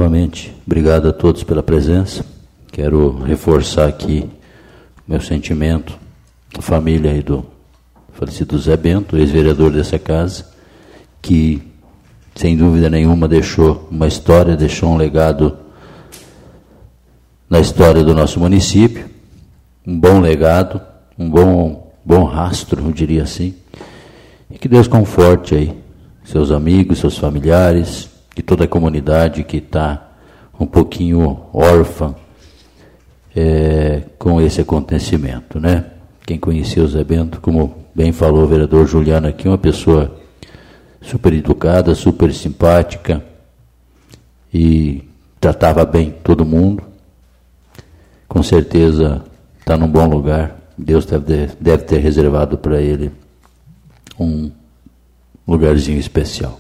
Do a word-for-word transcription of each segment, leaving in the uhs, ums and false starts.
Novamente, obrigado a todos pela presença. Quero reforçar aqui meu sentimento, a família aí do falecido Zé Bento, ex-vereador dessa casa, que, sem dúvida nenhuma, deixou uma história, deixou um legado na história do nosso município, um bom legado, um bom, bom rastro, eu diria assim, e que Deus conforte aí seus amigos, seus familiares, e toda a comunidade que está um pouquinho órfã é, com esse acontecimento, né? Quem conhecia o Zé Bento, como bem falou o vereador Juliano aqui, uma pessoa super educada, super simpática e tratava bem todo mundo. Com certeza está num bom lugar. Deus deve, deve ter reservado para ele um lugarzinho especial.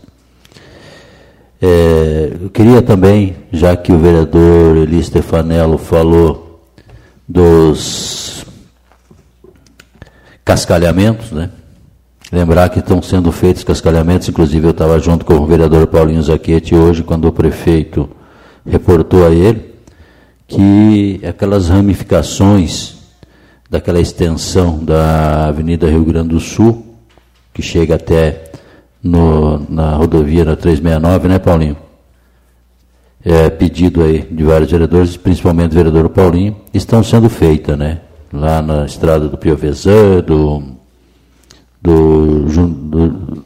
É, eu queria também, já que o vereador Eli Stefanello falou dos cascalhamentos, né? Lembrar que estão sendo feitos cascalhamentos, inclusive eu estava junto com o vereador Paulinho Zacchetti hoje, quando o prefeito reportou a ele, que aquelas ramificações daquela extensão da Avenida Rio Grande do Sul, que chega até no, na rodovia na trezentos e sessenta e nove, né, Paulinho? É, pedido aí de vários vereadores, principalmente o vereador Paulinho, estão sendo feitas, né? Lá na estrada do Piovesan, do, do, do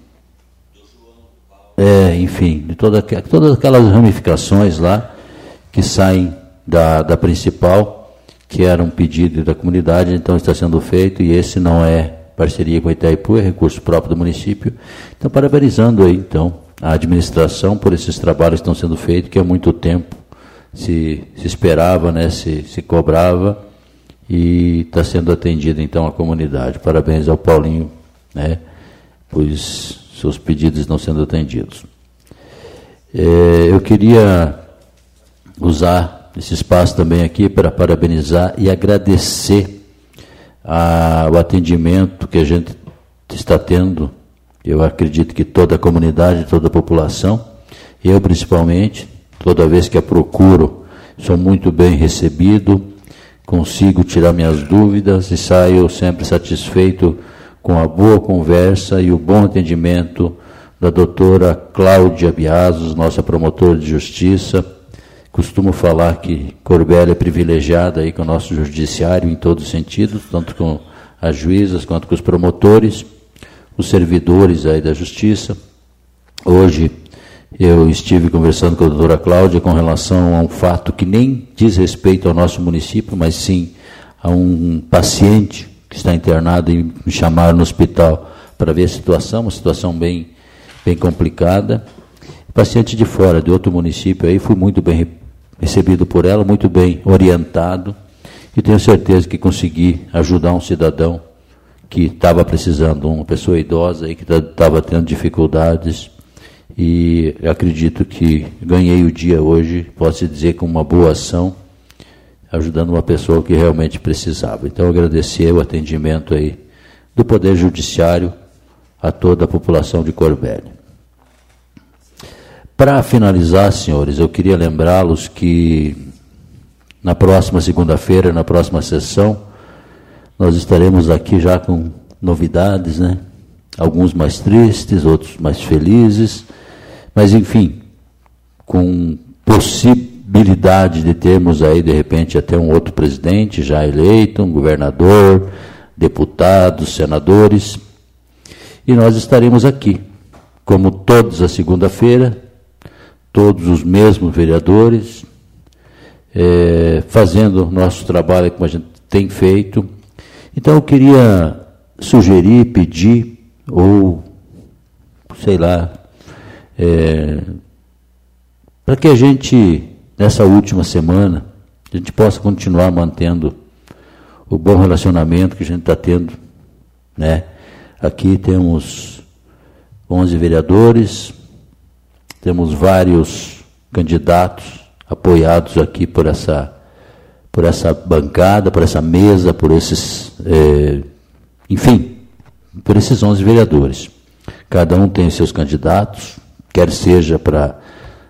é, enfim, de toda, todas aquelas ramificações lá que saem da, da principal, que era um pedido da comunidade, então está sendo feito, e esse não é parceria com a Itaipu, é recurso próprio do município. Então, parabenizando aí, então, a administração por esses trabalhos que estão sendo feitos, que há muito tempo se, se esperava, né, se, se cobrava, e está sendo atendida, então, a comunidade. Parabéns ao Paulinho, né, pois seus pedidos estão sendo atendidos. É, eu queria usar esse espaço também aqui para parabenizar e agradecer a, o atendimento que a gente está tendo. Eu acredito que toda a comunidade, toda a população, eu principalmente, toda vez que a procuro, sou muito bem recebido, consigo tirar minhas dúvidas e saio sempre satisfeito com a boa conversa e o bom atendimento da doutora Cláudia Biasos, nossa promotora de justiça. Costumo falar que Corbélia é privilegiada aí com o nosso judiciário em todos os sentidos, tanto com as juízas quanto com os promotores, os servidores aí da justiça. Hoje eu estive conversando com a doutora Cláudia com relação a um fato que nem diz respeito ao nosso município, mas sim a um paciente que está internado e me chamaram no hospital para ver a situação, uma situação bem, bem complicada. Paciente de fora, de outro município aí, fui muito bem recebido por ela, muito bem orientado, e tenho certeza que consegui ajudar um cidadão que estava precisando, uma pessoa idosa aí que estava tendo dificuldades, e acredito que ganhei o dia hoje, posso dizer, com uma boa ação, ajudando uma pessoa que realmente precisava. Então, agradecer o atendimento aí do Poder Judiciário a toda a população de Corbélia. Para finalizar, senhores, eu queria lembrá-los que na próxima segunda-feira, na próxima sessão, nós estaremos aqui já com novidades, né? Alguns mais tristes, outros mais felizes, mas enfim, com possibilidade de termos aí, de repente, até um outro presidente já eleito, um governador, deputados, senadores, e nós estaremos aqui, como todos a segunda-feira, todos os mesmos vereadores, é, fazendo o nosso trabalho como a gente tem feito. Então eu queria sugerir, pedir, ou sei lá, é, para que a gente, nessa última semana, a gente possa continuar mantendo o bom relacionamento que a gente está tendo, né? Aqui temos onze vereadores, temos vários candidatos apoiados aqui por essa, por essa bancada, por essa mesa, por esses, é, enfim, por esses onze vereadores. Cada um tem seus candidatos, quer seja para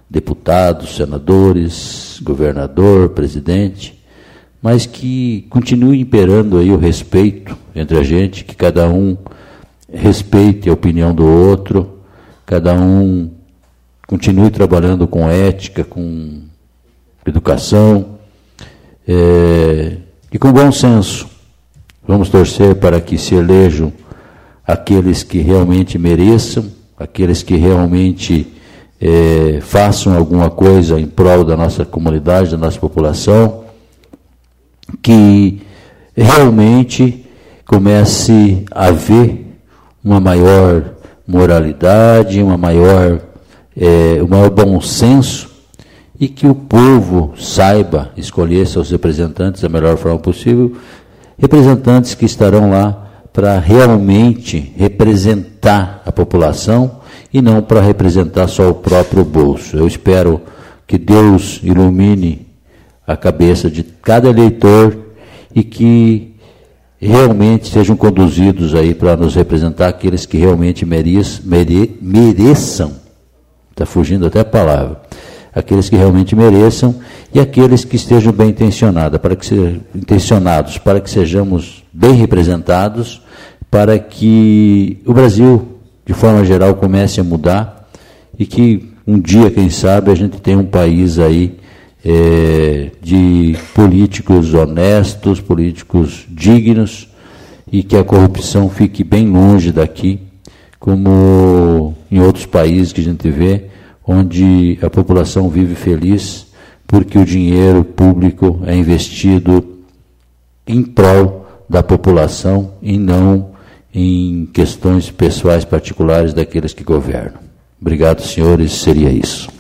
deputados, senadores, governador, presidente, mas que continue imperando aí o respeito entre a gente, que cada um respeite a opinião do outro, cada um continue trabalhando com ética, com educação é, e com bom senso. Vamos torcer para que se elejam aqueles que realmente mereçam, aqueles que realmente é, façam alguma coisa em prol da nossa comunidade, da nossa população, que realmente comece a haver uma maior moralidade, uma maior, é, um maior bom senso, e que o povo saiba escolher seus representantes da melhor forma possível, representantes que estarão lá para realmente representar a população e não para representar só o próprio bolso. Eu espero que Deus ilumine a cabeça de cada eleitor e que realmente sejam conduzidos aí para nos representar aqueles que realmente mereçam, mere, mereçam, está fugindo até a palavra, aqueles que realmente mereçam e aqueles que estejam bem intencionados, para que se, intencionados, para que sejamos bem representados, para que o Brasil, de forma geral, comece a mudar e que um dia, quem sabe, a gente tenha um país aí É, de políticos honestos, políticos dignos, e que a corrupção fique bem longe daqui, como em outros países que a gente vê, onde a população vive feliz porque o dinheiro público é investido em prol da população e não em questões pessoais particulares daqueles que governam. Obrigado, senhores, seria isso.